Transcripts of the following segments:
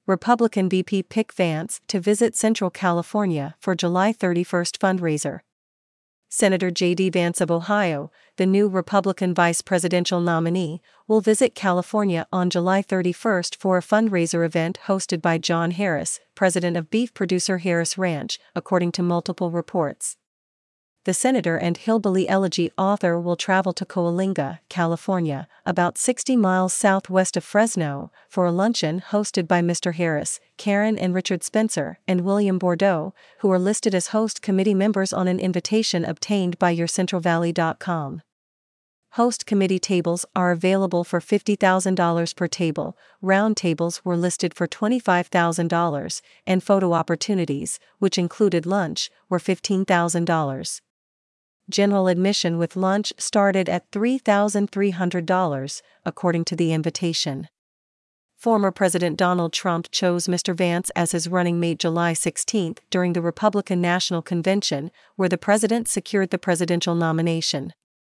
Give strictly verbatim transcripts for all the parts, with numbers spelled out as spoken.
Republican V P pick Vance to visit Central California for July thirty-first fundraiser. Senator J D Vance of Ohio, the new Republican vice presidential nominee, will visit California on July thirty-first for a fundraiser event hosted by John Harris, president of beef producer Harris Ranch, according to multiple reports. The senator and hillbilly elegy author will travel to Coalinga, California, about sixty miles southwest of Fresno, for a luncheon hosted by Mister Harris, Karen and Richard Spencer, and William Bordeaux, who are listed as host committee members on an invitation obtained by your central valley dot com. Host committee tables are available for fifty thousand dollars per table, round tables were listed for twenty-five thousand dollars, and photo opportunities, which included lunch, were fifteen thousand dollars. General admission with lunch started at three thousand three hundred dollars, according to the invitation. Former President Donald Trump chose Mister Vance as his running mate July sixteenth during the Republican National Convention, where the president secured the presidential nomination.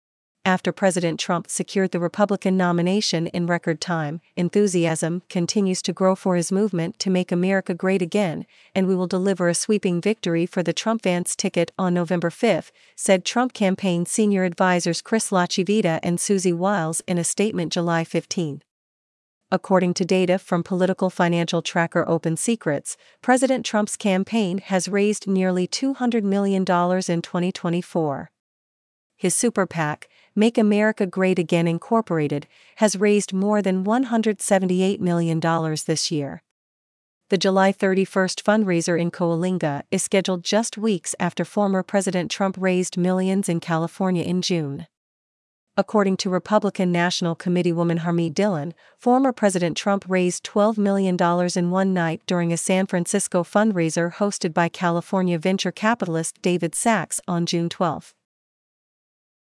After President Trump secured the Republican nomination in record time, enthusiasm continues to grow for his movement to make America great again, and we will deliver a sweeping victory for the Trump-Vance ticket on November fifth, said Trump campaign senior advisors Chris LaCivita and Susie Wiles in a statement July fifteenth. According to data from political financial tracker Open Secrets, President Trump's campaign has raised nearly two hundred million dollars in twenty twenty-four. His super PAC, Make America Great Again Incorporated, has raised more than one hundred seventy-eight million dollars this year. The July thirty-first fundraiser in Coalinga is scheduled just weeks after former President Trump raised millions in California in June. According to Republican National Committeewoman Harmeet Dillon, former President Trump raised twelve million dollars in one night during a San Francisco fundraiser hosted by California venture capitalist David Sachs on June twelfth.